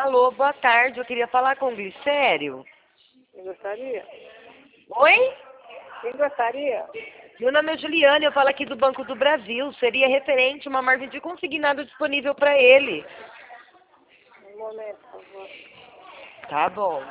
Alô, boa tarde. Eu queria falar com o Glicério. Quem gostaria? Oi? Quem gostaria? Meu nome é Juliana, eu falo aqui do Banco do Brasil. Seria referente uma margem de consignado disponível para ele. Um momento, por favor. Tá bom.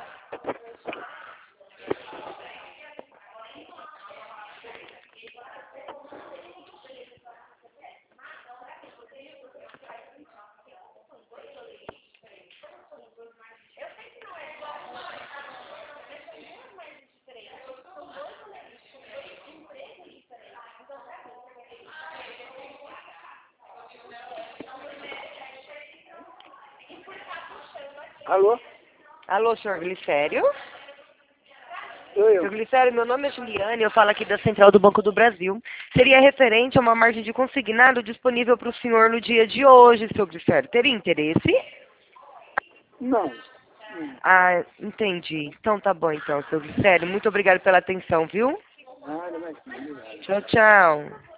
Alô? Alô, senhor Glicério? Sou eu. Senhor Glicério, meu nome é Juliana, eu falo aqui da Central do Banco do Brasil. Seria referente a uma margem de consignado disponível para o senhor no dia de hoje, senhor Glicério. Teria interesse? Não. Ah, entendi. Então tá bom então, senhor Glicério. Muito obrigado pela atenção, viu? Nada mais. Tchau, tchau.